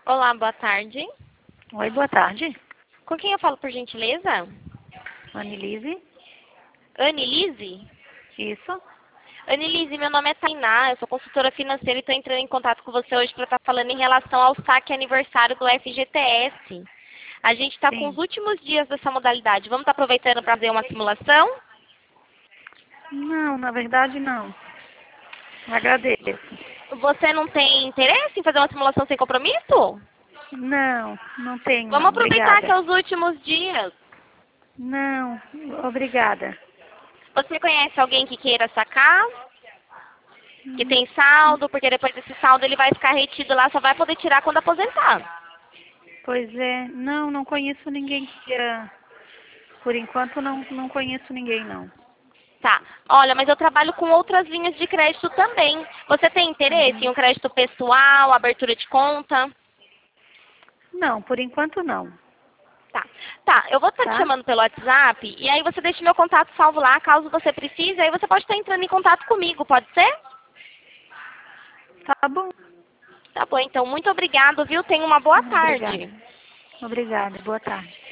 Olá, boa tarde. Oi, boa tarde. Com quem eu falo, por gentileza? Annelise. Annelise? Isso. Annelise, meu nome é Tainá, eu sou consultora financeira e estou entrando em contato com você hoje para estar falando em relação ao saque aniversário do FGTS. A gente está com os Sim. últimos dias dessa modalidade. Vamos estar aproveitando para fazer uma simulação? Não, na verdade não. Agradeço. Você não tem interesse em fazer uma simulação sem compromisso? Não, não tenho Vamos não. aproveitar que Obrigada. é os últimos dias. Não, obrigada. Você conhece alguém que queira sacar? Que tem saldo? Porque depois desse saldo ele vai ficar retido lá, só vai poder tirar quando aposentar. Pois é, não conheço ninguém que queira. Por enquanto não conheço ninguém não. Tá. Olha, mas eu trabalho com outras linhas de crédito também. Você tem interesse em Uhum. um crédito pessoal, abertura de conta? Não, por enquanto não. Tá. Tá, eu vou estar te Tá? chamando pelo WhatsApp e aí você deixa meu contato salvo lá, caso você precise, aí você pode estar entrando em contato comigo, pode ser? Tá bom. Tá bom, então muito obrigado, viu? Tenha uma boa Obrigada. tarde. Obrigada. Boa tarde.